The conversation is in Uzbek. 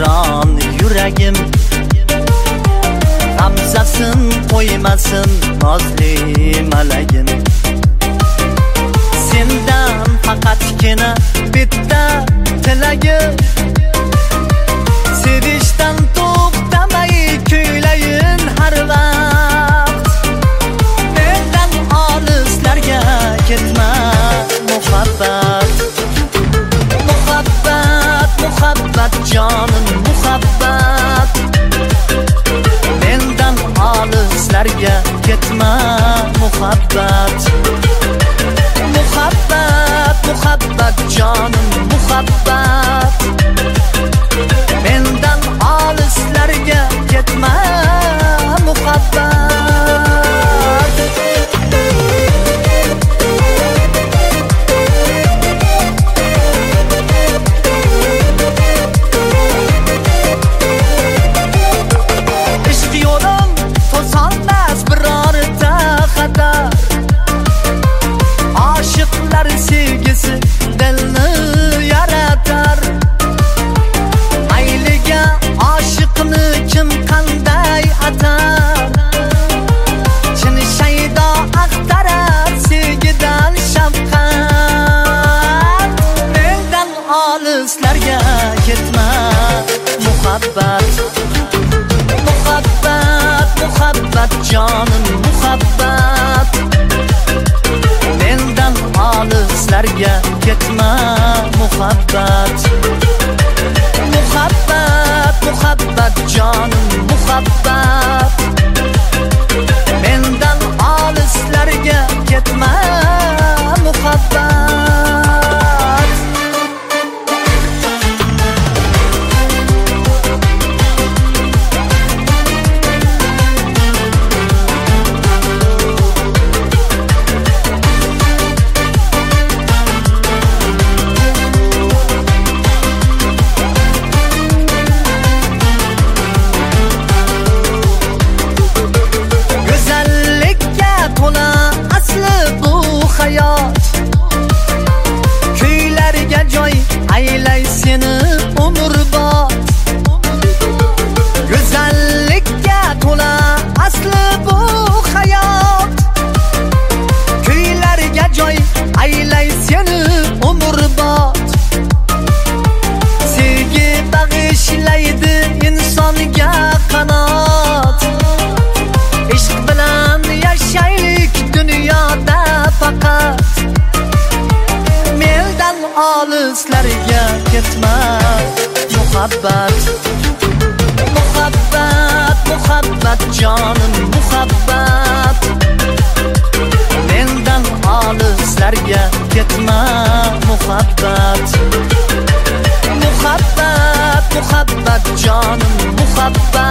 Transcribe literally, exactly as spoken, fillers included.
hijron yuragim, g'amzasin qo'ymasin nozli malagim. Sendan faqatgina bitta tilagim, sevishdan to'xtamay kuylayin har vaqt. Mendan olislarga ketma muhabbat, muhabbat, muhabbat jonim muhabbat. Mendan olislarga ketma muhabbat, muhabbat, muhabbat jonim muhabbat. Mendan olislarga ketma muhabbat. Sevgisi dilni yaratar. Ayliga oshiqni kim qanday atar? Chin shaydo axtarar sevgidan shafqat. Mendan olislarga ketma muhabbat, muhabbat, muhabbat jonim muhabbat. Mendan olislarga ketma muhabbat, muhabbat, muhabbat jonim muhabbat. Mendan olislarga ketma muhabbat. Kuylarga joy aylay seni umrbod. Go'zallikka to'la asli bu hayot. Kuylarga joy aylay seni umrbod. Sevgi bag'ishlaydi insonga qanot. Ishq bilan yashaylik dunyoda faqat. Mendan olislarga ketma muhabbat, muhabbat, muhabbat jonim muhabbat. Mendan olislarga ketma muhabbat, muhabbat, muhabbat jonim muhabbat.